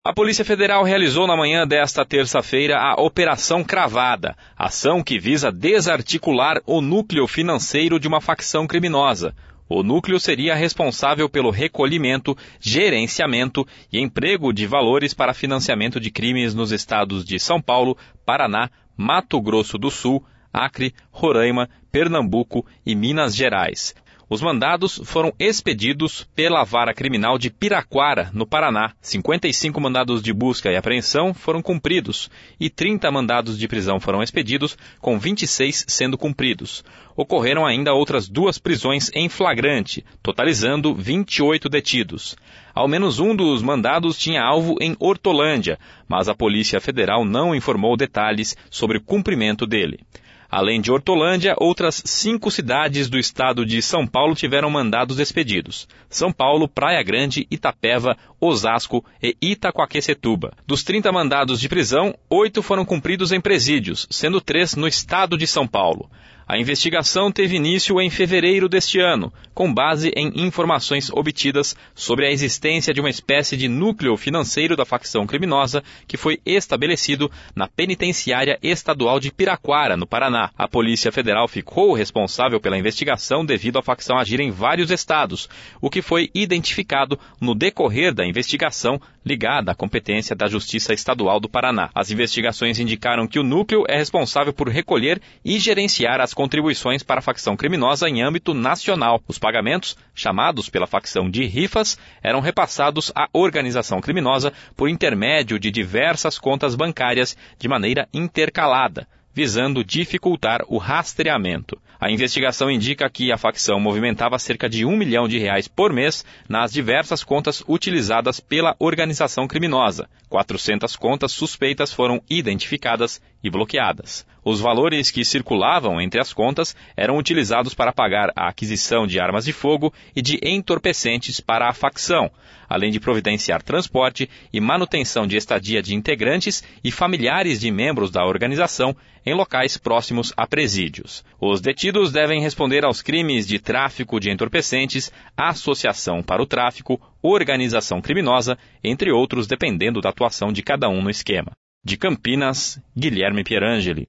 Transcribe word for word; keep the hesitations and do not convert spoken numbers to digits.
A Polícia Federal realizou na manhã desta terça-feira a Operação Cravada, ação que visa desarticular o núcleo financeiro de uma facção criminosa. O núcleo seria responsável pelo recolhimento, gerenciamento e emprego de valores para financiamento de crimes nos estados de São Paulo, Paraná, Mato Grosso do Sul, Acre, Roraima, Pernambuco e Minas Gerais. Os mandados foram expedidos pela Vara Criminal de Piraquara, no Paraná. cinquenta e cinco mandados de busca e apreensão foram cumpridos e trinta mandados de prisão foram expedidos, com vinte e seis sendo cumpridos. Ocorreram ainda outras duas prisões em flagrante, totalizando vinte e oito detidos. Ao menos um dos mandados tinha alvo em Hortolândia, mas a Polícia Federal não informou detalhes sobre o cumprimento dele. Além de Hortolândia, outras cinco cidades do estado de São Paulo tiveram mandados expedidos. São Paulo, Praia Grande, Itapeva, Osasco e Itaquaquecetuba. Dos trinta mandados de prisão, oito foram cumpridos em presídios, sendo três no estado de São Paulo. A investigação teve início em fevereiro deste ano, com base em informações obtidas sobre a existência de uma espécie de núcleo financeiro da facção criminosa que foi estabelecido na Penitenciária Estadual de Piraquara, no Paraná. A Polícia Federal ficou responsável pela investigação devido à facção agir em vários estados, o que foi identificado no decorrer da investigação ligada à competência da Justiça Estadual do Paraná. As investigações indicaram que o núcleo é responsável por recolher e gerenciar as contribuições para a facção criminosa em âmbito nacional. Os pagamentos, chamados pela facção de rifas, eram repassados à organização criminosa por intermédio de diversas contas bancárias de maneira intercalada, visando dificultar o rastreamento. A investigação indica que a facção movimentava cerca de um milhão de reais por mês nas diversas contas utilizadas pela organização criminosa. quatrocentas contas suspeitas foram identificadas e bloqueadas. Os valores que circulavam entre as contas eram utilizados para pagar a aquisição de armas de fogo e de entorpecentes para a facção, além de providenciar transporte e manutenção de estadia de integrantes e familiares de membros da organização em locais próximos a presídios. Os detidos devem responder aos crimes de tráfico de entorpecentes, associação para o tráfico, organização criminosa, entre outros, dependendo da atuação de cada um no esquema. De Campinas, Guilherme Pierangeli.